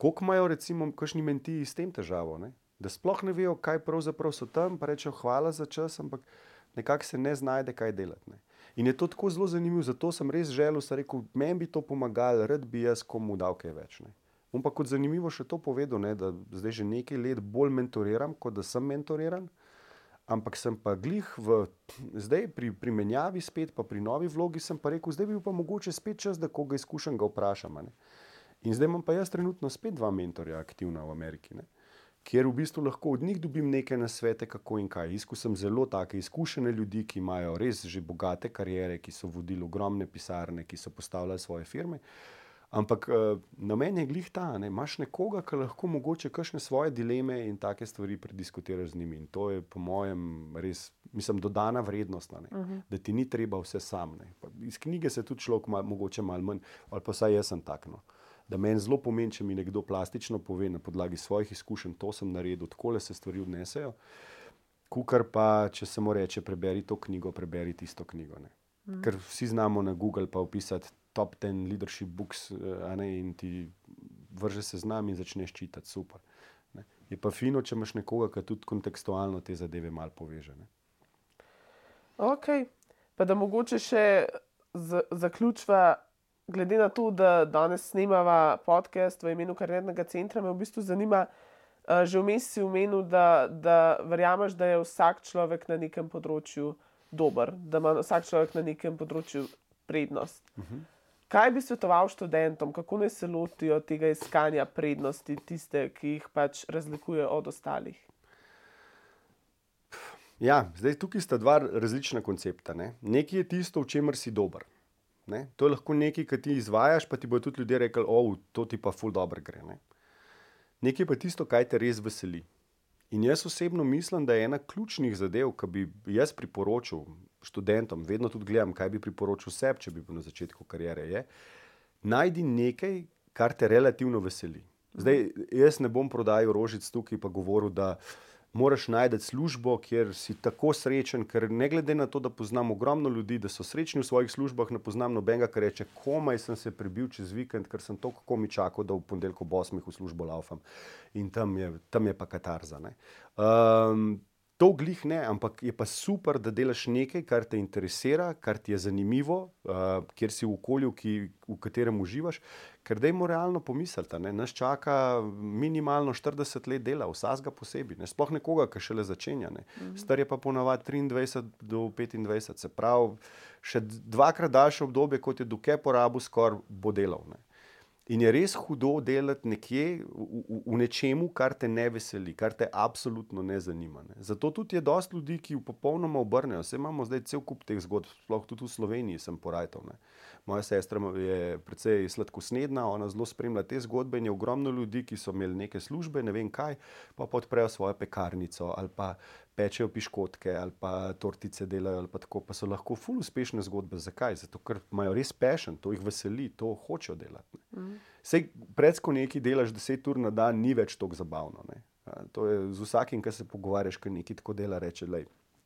koliko imajo recimo kakšni mentiji s tem težavo, ne? Da sploh ne vejo, kaj pravzaprav so tam, pa rečejo hvala za čas, ampak nekako se ne znajde, kaj delati. Ne? In je to tako zelo zanimivo, zato sem res želel, sem rekel, meni bi to pomagalo, rad bi jaz komu dal kaj več. Ne? On pa kot zanimivo še to povedal, ne, da zdaj že nekaj let bolj mentoriram, kot da sem mentoriran, ampak sem pa glih v, zdaj pri, pri menjavi spet, pa pri novi vlogi sem pa rekel, zdaj bi bil pa mogoče spet čas, da koga izkušam, ga vprašam. Ne? In zdaj imam pa jaz trenutno spet dva mentorja aktivna v Ameriki, ne? Kjer v bistvu lahko od njih dobim neke nasvete, kako in kaj. Izkušam zelo take izkušene ljudi, ki imajo res že bogate kariere, ki so vodili ogromne pisarne, ki so postavljali svoje firme. Ampak namen je glih ta, ne? Imaš nekoga, ki lahko mogoče kakšne svoje dileme in take stvari prediskutiraš z njimi. In to je po mojem res, mislim, dodana vrednost, ne? Uh-huh. Da ti ni treba vse sam. Ne? Iz knjige se tudi človek mal, mogoče malo manj, ali pa saj jaz sem tak, no. Da meni zelo pomeni, če mi nekdo plastično pove na podlagi svojih izkušenj, to sem naredil, takole se stvari odnesejo, kukar pa, če se mu reče, preberi to knjigo, preberi tisto knjigo. Ne. Mm. Ker vsi znamo na Google pa opisati top ten leadership books, a ne, in ti vrže se znam in začneš čitati, super. Ne. Je pa fino, če imaš nekoga, ki tudi kontekstualno te zadeve malo poveže. Ne. Ok, pa da mogoče še z- zaključva. Glede na to, da danes snemava podcast v imenu Kariernega centra, me v bistvu zanima, uh, že vmes si omenil, da, da verjameš, da je vsak človek na nekem področju dober, da ima vsak človek na nekem področju prednost. Uh-huh. Kaj bi svetoval študentom, kako naj se lotijo tega iskanja prednosti, tiste, ki jih pač razlikuje od ostalih? Ja, zdaj tukaj sta dva različna koncepta. Ne? Nekaj je tisto, v čemer si dober. Ne? To je lahko nekaj, ki ti izvajaš, pa ti bodo tudi ljudje rekli, o, to ti pa ful dobro gre. Ne? Nekaj pa tisto, kaj te res veseli. In jaz osebno mislim, da je ena ključnih zadev, ki bi jaz priporočil študentom, vedno tudi gledam, kaj bi priporočil sebi, če bi bil na začetku kariere, je, najdi nekaj, kar te relativno veseli. Zdaj, jaz ne bom prodajal rožic tukaj, pa govoril, da moraš najti službo, kjer si tako srečen, ker ne glede na to, da poznam ogromno ljudi, da so srečni v svojih službah, ne poznam nobenega, ki reče, komaj sem se prebil čez vikend, ker sem toliko komi čakal, da v ponedeljek ob osmih v službo laufam. In tam je, tam je pa katarza. Ne? Um, to glih ne, ampak je pa super, da delaš nekaj, kar te interesira, kar ti je zanimivo, uh, kjer si v okolju, ki, v katerem uživaš, ker dajmo realno pomisliti, ne? Nas čaka minimalno štirideset let dela, vsakega posebej, ne? Sploh nekoga, ki šele začenja. Ne? Mm-hmm. Star je pa ponavadi triindvajset do petindvajset, se pravi, še dvakrat daljše obdobje, kot je dokaj porabil, skoraj bo delal. Ne? In je res hudo delati nekje v, v, v nečemu, kar te ne veseli, kar te absolutno ne zanima. Ne? Zato tudi je dosti ljudi, ki v popolnoma obrnejo. Saj imamo zdaj cel kup teh zgodb, sploh tudi v Sloveniji sem porajtal. Ne? Moja sestra je precej sladkosnedna, ona zelo spremlja te zgodbe in je ogromno ljudi, ki so imeli neke službe, ne vem kaj, pa podprejo svojo pekarnico ali pa pečejo piškotke ali pa tortice delajo ali pa tako, pa so lahko ful uspešne zgodbe. Zakaj? Zato, ker imajo res passion, to jih veseli, to hočejo delati. Mm. Sej predsko nekaj delaš deset ur na dan, ni več toliko zabavno. Ne? To je z vsakim, ki se pogovarjaš, ki nekaj tako dela, reče, lej,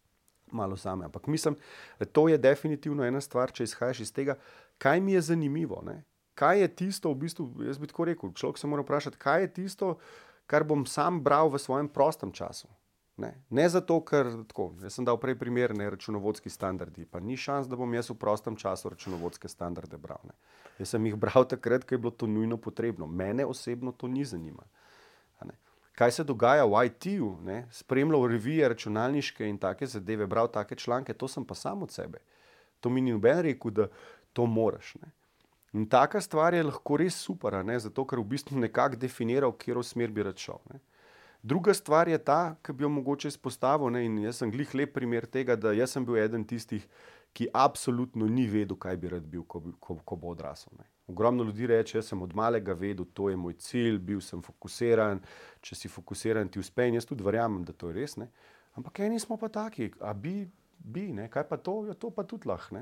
malo same. Ampak mislim, to je definitivno ena stvar, če izhajaš iz tega, kaj mi je zanimivo. Ne? Kaj je tisto, v bistvu, jaz bi tako rekel, človek se mora vprašati, kaj je tisto, kar bom sam bral v svojem prostem času. Ne, ne zato, ker tako, jaz sem dal prej primer, ne, računovodski standardi, pa ni šans, da bom jaz v prostem času računovodske standarde bral. Ne. Jaz sem jih bral takrat, ko je bilo to nujno potrebno. Mene osebno to ni zanima. Ne. Kaj se dogaja v I T-ju, ne, spremljal revije računalniške in take zadeve, bral take članke, to sem pa sam od sebe. To mi ni noben rekel, da to moraš. Ne. In taka stvar je lahko res super, ne, zato ker v bistvu nekako definiral, kjer v smer bi rad šel. Ne. Druga stvar je ta, ki bi jo mogoče izpostavil, ne, in jaz sem glih lep primer tega, da jaz sem bil eden tistih, ki absolutno ni vedel, kaj bi rad bil, ko, ko, ko bo odrasel. Ne. Ogromno ljudi reče, jaz sem od malega vedel, to je moj cilj, bil sem fokusiran, če si fokusiran, ti uspe, in jaz tudi verjamem, da to je res. Ne. Ampak eni smo pa taki, a bi, bi, ne, kaj pa to, ja, to pa tudi lahko.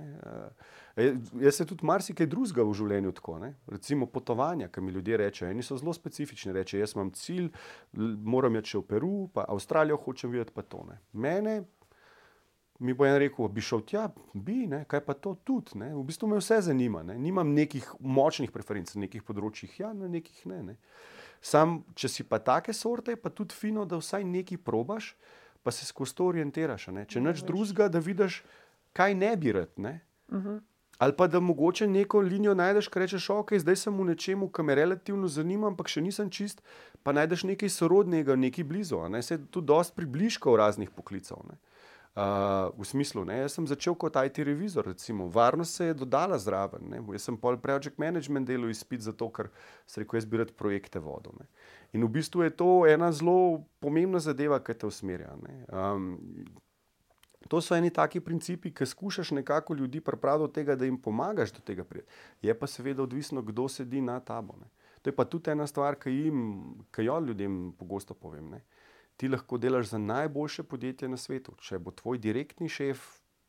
E, jaz se tudi marsikaj drugega v življenju tako, ne. Recimo potovanja, ki mi ljudje rečejo, eni so zelo specifični, reče, jaz imam cilj, moram iti še v Peru, pa Avstralijo hočem videti, pa to. Ne. Mene, mi bo en rekel, bi šel tja, bi, ne, kaj pa to tudi. Ne. V bistvu me vse zanima. Ne. Nimam nekih močnih preferenc na nekih področjih, ja, na nekih ne. ne. Sam, če si pa take sorte, je pa tudi fino, da vsaj nekaj probaš, pa se skozi to orientiraš. Ne. Če nič drugega, da vidiš, kaj ne bi rad. Ne. Uh-huh. Ali pa da mogoče neko linijo najdeš, ki rečeš, ok, zdaj sem v nečemu, kar me relativno zanima, ampak še nisem čist, pa najdeš nekaj sorodnega, nekaj blizu. Ne? Se je tudi dosti približkov raznih poklicev. Ne? Uh, v smislu, ne? Jaz sem začel kot I T revizor, recimo, varnost se je dodala zraven. Ne? Jaz sem pol project management delal izpit zato, ker se rekel, jaz bi rad projekte vodil. Ne? In v bistvu je to ena zelo pomembna zadeva, ki te usmerja. Ne? Um, To so eni taki principi, ki skušaš nekako ljudi pripraviti do tega, da jim pomagaš do tega priti. Je pa seveda odvisno, kdo sedi na tabo. Ne. To je pa tudi ena stvar, ki, jim, ki jo ljudem pogosto povem. Ne. Ti lahko delaš za najboljše podjetje na svetu. Če bo tvoj direktni šef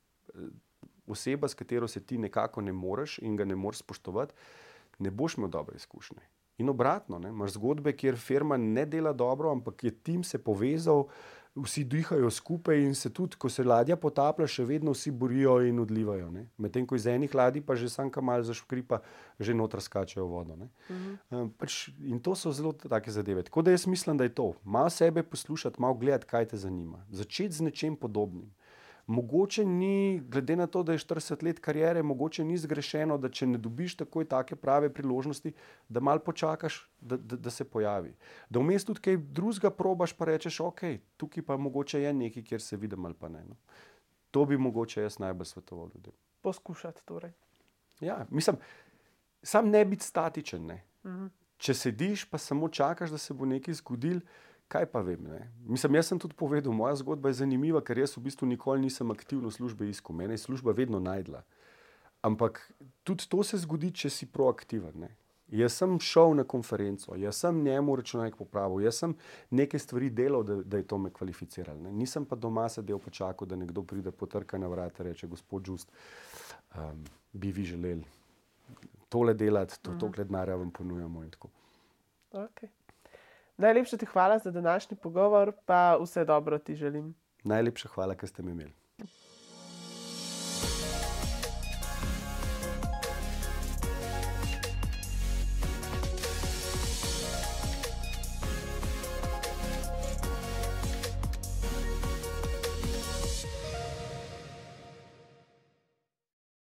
oseba, s katero se ti nekako ne moreš in ga ne moreš spoštovati, ne boš imel dobre izkušnje. In obratno, ne. Imaš zgodbe, kjer firma ne dela dobro, ampak je tim se povezal, vsi dihajo skupaj in se tudi, ko se ladja potaplja, še vedno vsi borijo in odlivajo. Medtem ko iz enih ladij pa že sam kamal zaškripa, že noter skačejo vodo. Ne? Uh-huh. Pač, in to so zelo take zadeve. Tako da jaz mislim, da je to. Malo sebe poslušati, malo gledati, kaj te zanima. Začeti z nečem podobnim. Mogoče ni, glede na to, da je štirideset let kariere, mogoče ni zgrešeno, da če ne dobiš takoj take prave priložnosti, da malo počakaš, da, da, da se pojavi. Da vmes tudi kaj drugega probaš, pa rečeš, ok, tukaj pa mogoče je nekaj, kjer se vidim ali pa ne. No. To bi mogoče jaz najbolj svetoval ljudem. Poskušati torej. Ja, mislim, sam ne biti statičen. Ne. Uh-huh. Če sediš, pa samo čakaš, da se bo nekaj zgodil, kaj pa vem, ne. Mislim, jaz sem tudi povedal, moja zgodba je zanimiva, ker jaz v bistvu nikoli nisem aktivno službe iskal. Mene je služba vedno najdla. Ampak tudi to se zgodi, če si proaktiven. Ne. Jaz sem šel na konferenco, jaz sem njemu računalnik popravil, jaz sem neke stvari delal, da, da je to me kvalificiralo. Ne. Nisem pa doma sedel počakal, da nekdo pride, potrka na vrata in reče, gospod Just, um, bi vi želeli tole delati, to, tokle denarja vam ponujamo in tako. Okay. Najlepša ti hvala za današnji pogovor, pa vse dobro ti želim. Najlepša hvala, ker ste me imeli.